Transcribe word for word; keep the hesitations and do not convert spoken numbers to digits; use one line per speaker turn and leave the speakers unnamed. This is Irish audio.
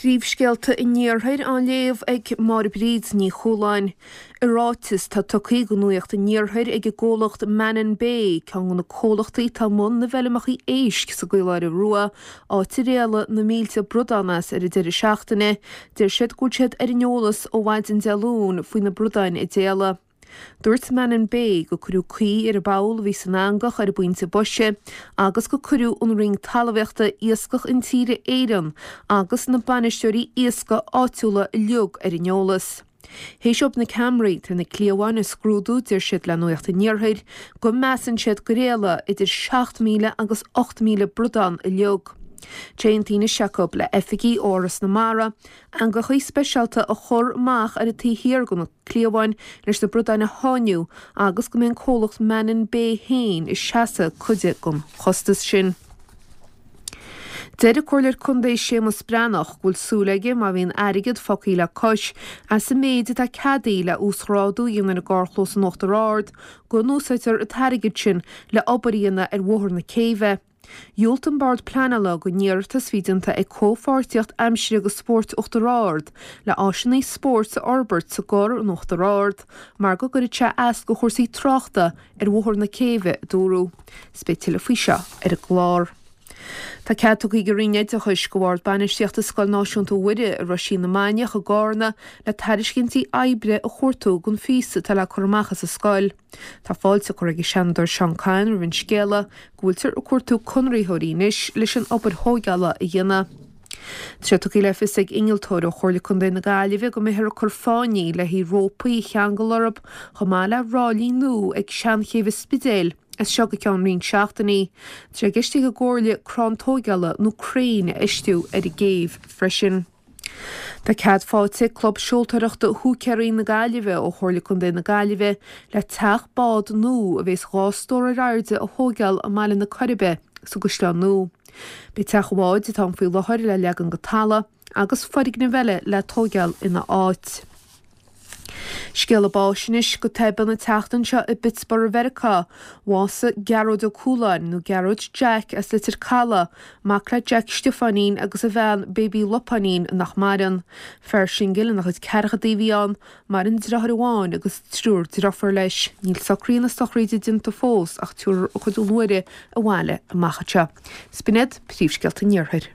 Príomhscéalta i níorthair an léamh ag mar bríd ní choláin. Irátas tá tucaí go nuacht a níorthair ag ggólacht Manan Bay ceann na cólachtaí tá mún na bhelamach í éisc sa gcuileáir rua áit réala na mílte brodanas ar a deir seachtaine, deir siad go siad ar neolalas ó bhaid an dealún faoin na brodain i déala. Dúirt Manan Bay go curiú cuí ar a bail bhí san angach ar a buinte bose, agus go curiú an ring talmhechta iascach in tíre éireann, agus na banisteirí iasca áitiúla leog ar a neolalas. Héis op na Camry tar na clíomháin a scrúdú deir siad le nuacht a níorthair, go measan siad go réala idir seacht míle agus ocht míle brodan a leog. Téantína seacob le efficí óras na mara, an go chuí speisialta a chur mach ar a tíhir go na clíomháin leis na brodain na hániu, agus go mbeadh cólacht Manan Bay hain is seasa cuide gom chostas sin. Deir a chuirlir chundéis Séamus Brannach bhfuil súlaige má bhíonn airgid focaí le cois as sa méide tá cadaí le úsráadú dhéanana na gcárchlós an Uachtaráid, go núsaitir a tairgid sin le obaríonna ar mhóthar na céimhe. Dúilt an bord planala go níortas vídanta ag cófáirtíocht aimsire go sport Uachtaráid le áisinaí sport sa Orbert sa gcóir an Uachtaráid, mar go gur te as go chórsaí tráchta ar mhóthar na céimhe dúrú. Spéitiile faoi seo ar a glár. Tá ceadú go rinneid a chuis go bhhard bainisteocht a Scoil Náisiúnta Uire a Roisín na Maine go gána le tairiscinntaí oibre a chóirtú gon físa tal le chumachchas a scoil. Tá fáilte chu ag seanadar Sean Cain ar bhain scéala gúiltear a cuairtú conraíthínis leis an obair thógeala a dhéanamh. Tre tuí le fis ag ingiltóir ó chorla chun na Gaillimhe go méthir a chur fáinní le hí rópaí cheangal orb chomá le rálí nó ag seanchéimh spidéil. Is seo go ceann rin seachtaí, tre gistí go gcóirla crántógeala nó crain istú ar i géimh freisin. Tá cead fáilte club siúltareachta thuceirí na Gaillimhe ó chorla chun na Gaillimhe le teach bád nó a bhés ghástóir ar airde a thógeal a maiile na Caribe sa Gusleán nó. Bé teach bháid tá faoi láthair le legan go talla agus forig na bheile le tógeal ina áit. Scéal báisinis go teban na teachtan seo i Bitsboro Verica, Wása Gearóid ó Cúláin nó Gearóid Jack as litir cala, macra Jack Stefanín agus a bhean Baby Lopanín nach maran. Fer sin gile nach chud cearcha daobhíán, mar in drachar amháin agus trúr drafar leis. Níl sacríon na stochríide dinta fós ach túr chud luire a bháile a machate. Spined, príomhscéalta níorthair.